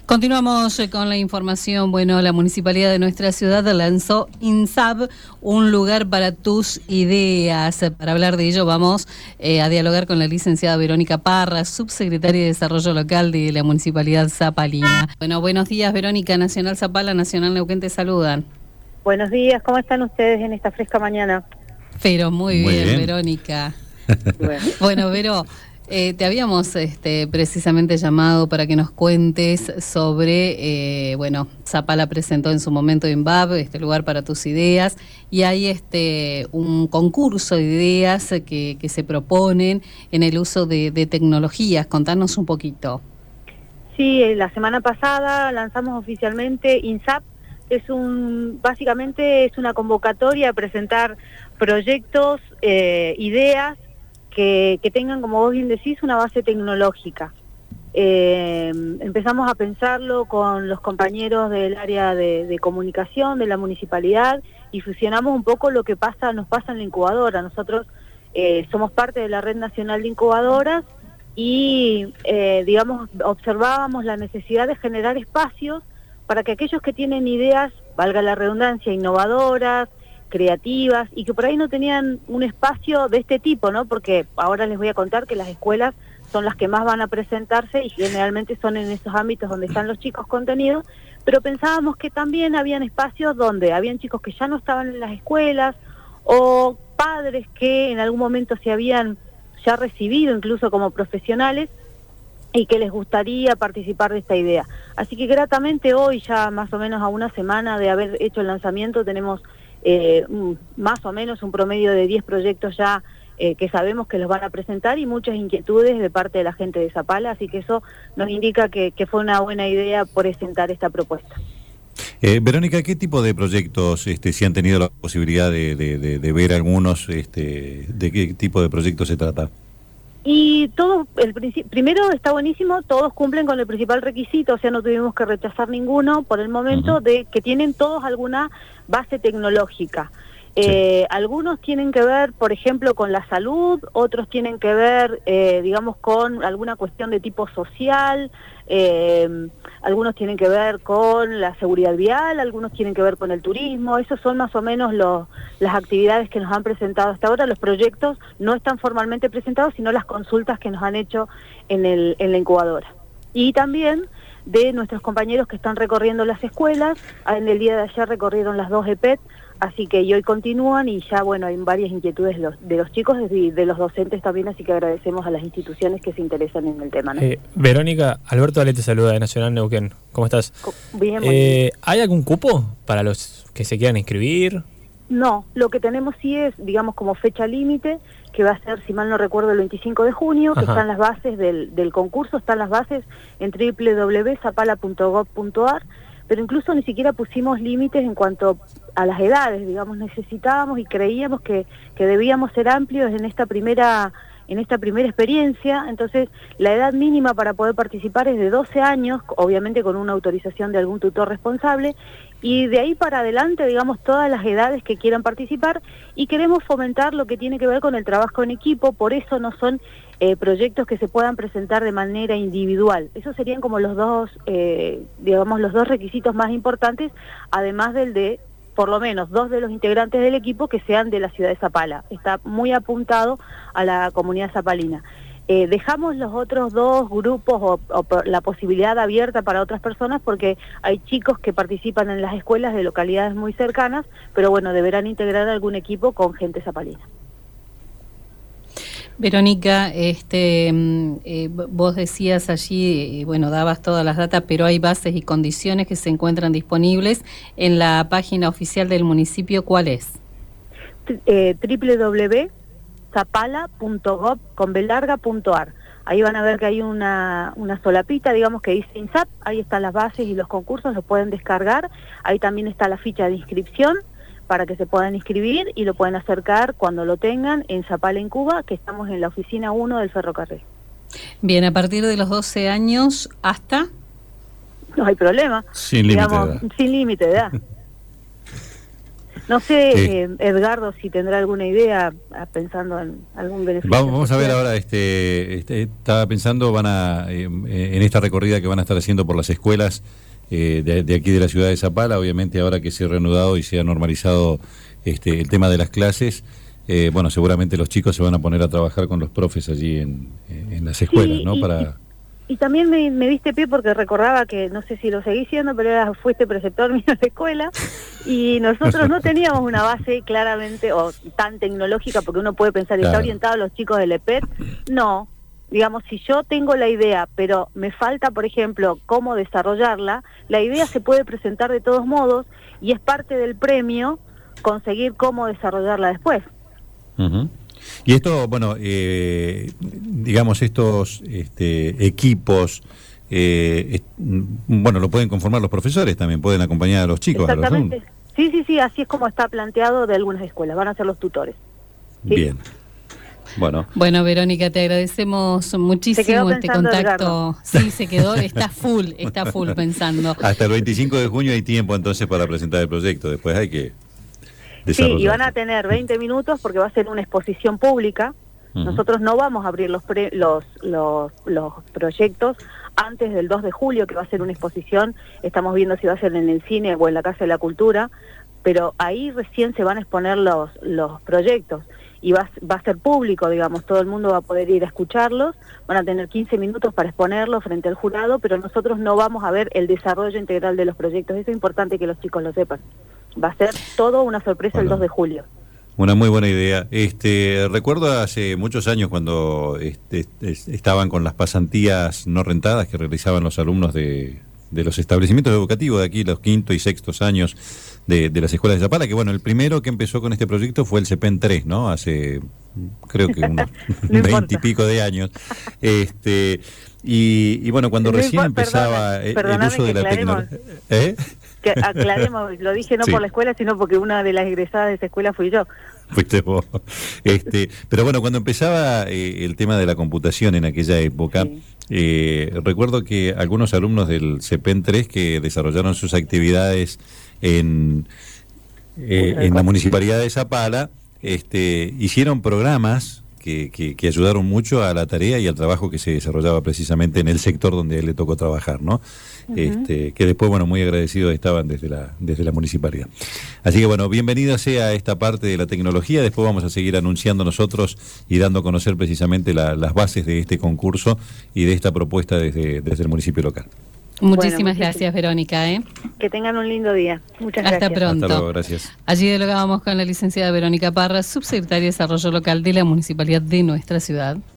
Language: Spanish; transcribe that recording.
Continuamos con la información. Bueno, la municipalidad de nuestra ciudad lanzó INSAP, un lugar para tus ideas. Para hablar de ello vamos a dialogar con la licenciada Verónica Parra, subsecretaria de Desarrollo Local de la municipalidad zapalina. Bueno, buenos días, Verónica. Nacional Zapala, Nacional Neuquén te saludan. Buenos días, ¿cómo están ustedes en esta fresca mañana? Pero muy bien, Verónica. Bueno, Vero, te habíamos precisamente llamado para que nos cuentes sobre, Zapala presentó en su momento INVAP, este lugar para tus ideas, y hay un concurso de ideas que se proponen en el uso de tecnologías. Contanos un poquito. Sí, la semana pasada lanzamos oficialmente INSAP. Básicamente es una convocatoria a presentar proyectos, ideas, que tengan, como vos bien decís, una base tecnológica. Empezamos a pensarlo con los compañeros del área de comunicación de la municipalidad y fusionamos un poco lo que nos pasa en la incubadora. Nosotros somos parte de la Red Nacional de Incubadoras y, observábamos la necesidad de generar espacios para que aquellos que tienen ideas, valga la redundancia, innovadoras, creativas, y que por ahí no tenían un espacio de este tipo, ¿no? Porque ahora les voy a contar que las escuelas son las que más van a presentarse y generalmente son en esos ámbitos donde están los chicos contenidos, pero pensábamos que también habían espacios donde habían chicos que ya no estaban en las escuelas o padres que en algún momento se habían ya recibido incluso como profesionales y que les gustaría participar de esta idea. Así que gratamente hoy, ya más o menos a una semana de haber hecho el lanzamiento, tenemos más o menos un promedio de 10 proyectos ya que sabemos que los van a presentar y muchas inquietudes de parte de la gente de Zapala, así que eso nos indica que fue una buena idea presentar esta propuesta. Verónica, ¿qué tipo de proyectos si han tenido la posibilidad de ver algunos? ¿De qué tipo de proyectos se trata? Y todo, primero está buenísimo, todos cumplen con el principal requisito, o sea, no tuvimos que rechazar ninguno por el momento, de que tienen todos alguna base tecnológica. Sí. Algunos tienen que ver, por ejemplo, con la salud, otros tienen que ver, con alguna cuestión de tipo social, algunos tienen que ver con la seguridad vial, algunos tienen que ver con el turismo. Esos son más o menos las actividades que nos han presentado hasta ahora. Los proyectos no están formalmente presentados, sino las consultas que nos han hecho en la incubadora. Y también de nuestros compañeros que están recorriendo las escuelas. En el día de ayer recorrieron las 2 EPET, así que hoy continúan y ya, hay varias inquietudes de los chicos y de los docentes también, así que agradecemos a las instituciones que se interesan en el tema, ¿no? Verónica, Alberto Ale te saluda de Nacional Neuquén. ¿Cómo estás? Bien, muy bien. ¿Hay algún cupo para los que se quieran inscribir? No, lo que tenemos sí es, como fecha límite, que va a ser, si mal no recuerdo, el 25 de junio, que están las bases del concurso, están las bases en www.zapala.gov.ar, pero incluso ni siquiera pusimos límites en cuanto a las edades, necesitábamos y creíamos que debíamos ser amplios en esta primera experiencia. Entonces la edad mínima para poder participar es de 12 años, obviamente con una autorización de algún tutor responsable, y de ahí para adelante, todas las edades que quieran participar, y queremos fomentar lo que tiene que ver con el trabajo en equipo. Por eso no son proyectos que se puedan presentar de manera individual. Esos serían como los dos requisitos más importantes, además del de por lo menos 2 de los integrantes del equipo que sean de la ciudad de Zapala. Está muy apuntado a la comunidad zapalina. Dejamos los otros 2 grupos o la posibilidad abierta para otras personas porque hay chicos que participan en las escuelas de localidades muy cercanas, pero deberán integrar algún equipo con gente zapalina. Verónica, vos decías allí, dabas todas las datas, pero hay bases y condiciones que se encuentran disponibles en la página oficial del municipio. ¿Cuál es? www.zapala.gov.ar. Ahí van a ver que hay una solapita, que dice INSAP. Ahí están las bases y los concursos, los pueden descargar. Ahí también está la ficha de inscripción para que se puedan inscribir y lo pueden acercar cuando lo tengan en Zapala Incuba, que estamos en la oficina 1 del ferrocarril. Bien, a partir de los 12 años hasta... No hay problema. Sin límite de edad. Sin límite de edad. No sé, Edgardo, si tendrá alguna idea pensando en algún beneficio. Vamos a ver ahora, estaba pensando, en esta recorrida que van a estar haciendo por las escuelas de aquí de la ciudad de Zapala, obviamente ahora que se ha reanudado y se ha normalizado el tema de las clases, bueno, seguramente los chicos se van a poner a trabajar con los profes allí en las escuelas, sí, ¿no? Y también me diste pie porque recordaba que, no sé si lo seguís siendo, pero fuiste preceptor mío de la escuela y nosotros no teníamos una base claramente o tan tecnológica, porque uno puede pensar, ¿está orientado a los chicos del EPET? No, digamos, si yo tengo la idea, pero me falta, por ejemplo, cómo desarrollarla, la idea se puede presentar de todos modos y es parte del premio conseguir cómo desarrollarla después. Uh-huh. Y esto, bueno, digamos, estos equipos, bueno, lo pueden conformar los profesores también, pueden acompañar a los chicos. Exactamente. A los Sí, así es como está planteado de algunas escuelas, van a ser los tutores. ¿Sí? Bien. Bueno, Verónica, te agradecemos muchísimo este contacto. Sí, se quedó, está full pensando. Hasta el 25 de junio hay tiempo entonces para presentar el proyecto, después hay que... Sí, y van a tener 20 minutos porque va a ser una exposición pública. Uh-huh. Nosotros no vamos a abrir los proyectos antes del 2 de julio, que va a ser una exposición. Estamos viendo si va a ser en el cine o en la Casa de la Cultura, pero ahí recién se van a exponer los proyectos. Y va a ser público, digamos, todo el mundo va a poder ir a escucharlos, van a tener 15 minutos para exponerlos frente al jurado, pero nosotros no vamos a ver el desarrollo integral de los proyectos. Eso es importante que los chicos lo sepan. Va a ser todo una sorpresa el 2 de julio. Una muy buena idea. Recuerdo hace muchos años cuando estaban con las pasantías no rentadas que realizaban los alumnos de los establecimientos educativos de aquí, los quinto y sextos años de las escuelas de Zapala, que bueno, el primero que empezó con este proyecto fue el CEPEN 3, ¿no? Hace, creo que unos 20 y pico de años. Y bueno, cuando recién empezaba el uso de la tecnología... Que aclaremos, lo dije no por la escuela, sino porque una de las egresadas de esa escuela fui yo. Fuiste vos. Pero bueno, cuando empezaba el tema de la computación en aquella época, recuerdo que algunos alumnos del CEPEN 3 que desarrollaron sus actividades en la Municipalidad de Zapala, hicieron programas que ayudaron mucho a la tarea y al trabajo que se desarrollaba precisamente en el sector donde a él le tocó trabajar, ¿no? Uh-huh. Que después, bueno, muy agradecidos estaban desde la municipalidad. Así que, bueno, bienvenida sea esta parte de la tecnología. Después vamos a seguir anunciando nosotros y dando a conocer precisamente las bases de este concurso y de esta propuesta desde el municipio local. Muchísimas gracias, Verónica. Que tengan un lindo día. Muchas gracias. Hasta pronto. Hasta luego, gracias. Allí dialogamos con la licenciada Verónica Parra, subsecretaria de Desarrollo Local de la Municipalidad de nuestra ciudad.